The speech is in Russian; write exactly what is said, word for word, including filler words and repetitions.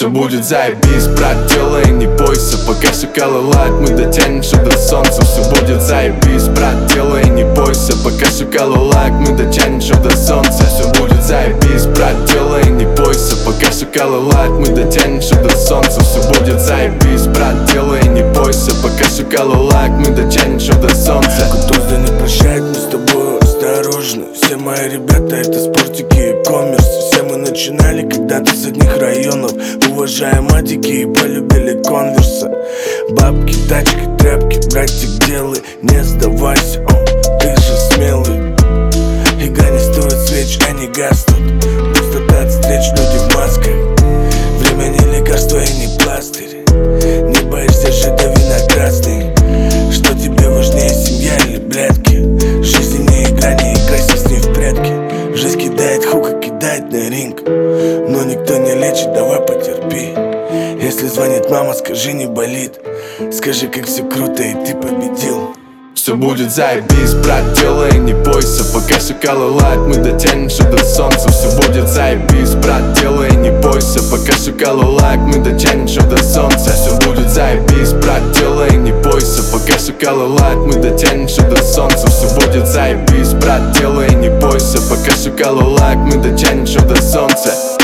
Все будет заебись, брат, делай, не бойся. Пока шакалы лают, мы дотянем все до солнца. Все будет заебись, брат, делай, не бойся. Пока шакалы лают, мы дотянем все до солнца. Все будет заебись, брат, делай, не бойся. Пока шакалы лают, мы дотянем все до солнца. Все будет заебись, брат, делай, не бойся. Пока шакалы лают, мы дотянем все до солнца. Кутуза не прощает, мы с тобой осторожны. Все мои ребята это спортики и коммерс. Все мы начинали когда-то с одних районов. Уважаем адики и полюбили конверса. Бабки, тачки, тряпки, братик, делай, не сдавайся, о, ты же смелый. Ига не стоит свеч, они гаснут. Пустота от встреч, люди в масках. Время не лекарство и не пластырь. Не боишься же, дави на красный. Что тебе важнее, семья или блядки? Жизнь не игра, не играйся с ней в прятки. Жизнь кидает хука, кидает на ринг. Но никто не лечит, давай потерпи. Если звонит мама, скажи, не болит. Скажи, как все круто и ты победил. Все будет заебись, брат, делай, не бойся. Пока шакалы лают, мы дотянем все до солнца. Все будет заебись, брат, делай, не бойся. Пока шакалы лают, мы дотянем все до солнца. Все будет заебись, брат, делай, не бойся. Пока шакалы лают, мы дотянем все до солнца. Все будет заебись, брат, делай, не бойся. Пока шакалы лают, мы дотянем все до солнца.